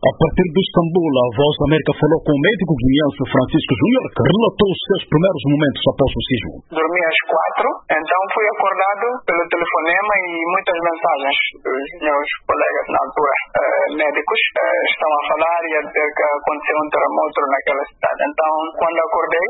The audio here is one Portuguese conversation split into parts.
A partir de Istambul, a Voz da América falou com o médico guineense Francisco Júnior, que relatou os seus primeiros momentos após o sismo. Dormi às 4, então fui acordado pelo telefonema e muitas mensagens dos meus colegas na altura, médicos, estão a falar e a dizer que aconteceu um terremoto naquela cidade. Então, quando acordei,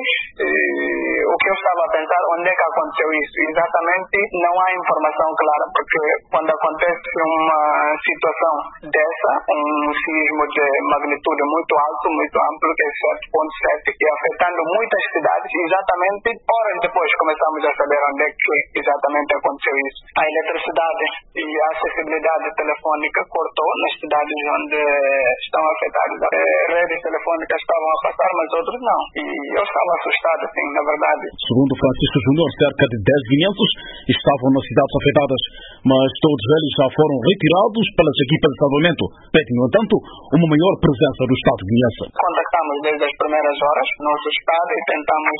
o que eu estava a pensar, onde é que aconteceu isso? Exatamente, não há informação clara, porque quando acontece uma situação dessa, um sismo de magnitude muito alto, muito amplo, que é 7.7, e afetando muitas cidades, exatamente horas depois começamos a saber onde é que exatamente aconteceu isso. A eletricidade e a acessibilidade telefônica cortou nas cidades onde estão afetadas. Redes telefônicas estavam a passar, mas outros não. E eu estava assustado, sim, na verdade. Segundo Francisco Júnior, cerca de 10 guineenses estavam nas cidades afetadas, mas todos eles já foram retirados pelas equipas de salvamento. Pedem, no entanto, uma maior presença do Estado guineense. Contactamos desde as primeiras horas o nosso Estado e tentamos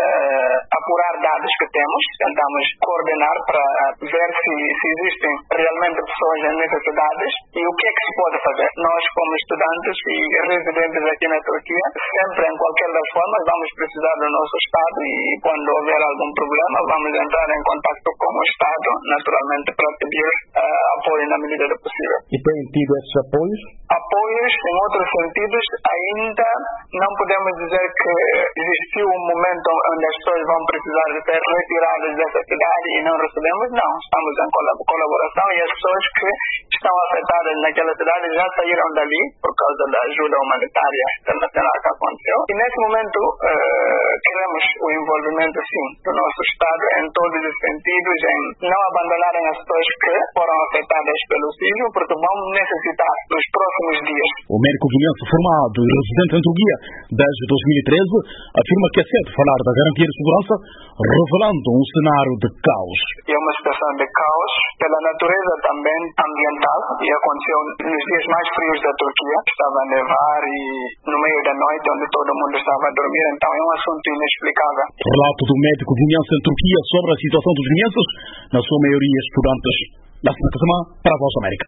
apurar dados que temos, tentamos coordenar para ver se existem realmente pessoas em necessidades e o que é que se pode fazer. Nós, como estudantes e residentes aqui na Turquia, sempre, em qualquer das formas, vamos precisar do nosso Estado e quando houver algum problema, vamos entrar em contato com o Estado, naturalmente, para pedir apoio na medida do possível. E têm tido esses apoios? Apoios, em outros sentidos, ainda não podemos dizer que existiu um momento onde as pessoas vão precisar de ser retiradas dessa cidade e não recebemos, não. Estamos em colaboração e as pessoas que estão afetadas naquela cidade já saíram dali por causa da ajuda humanitária internacional que aconteceu. E nesse momento queremos o envolvimento, sim, do nosso Estado em todos os sentidos, em não abandonarem as pessoas que foram afetadas pelo sismo, porque vão necessitar nos próximos dias. O médico guineense formado e residente em Turquia desde 2013 afirma que é certo falar da garantia de segurança, revelando um cenário de caos. É uma situação de caos pela natureza também ambiental e aconteceu nos dias mais frios da Turquia. Estava a nevar e no meio da noite onde todo mundo estava a dormir, então é um assunto inexplicável. Relato do médico guineense em Turquia sobre a situação dos guineenses, na sua maioria estudantes. Da semana para a Voz da América.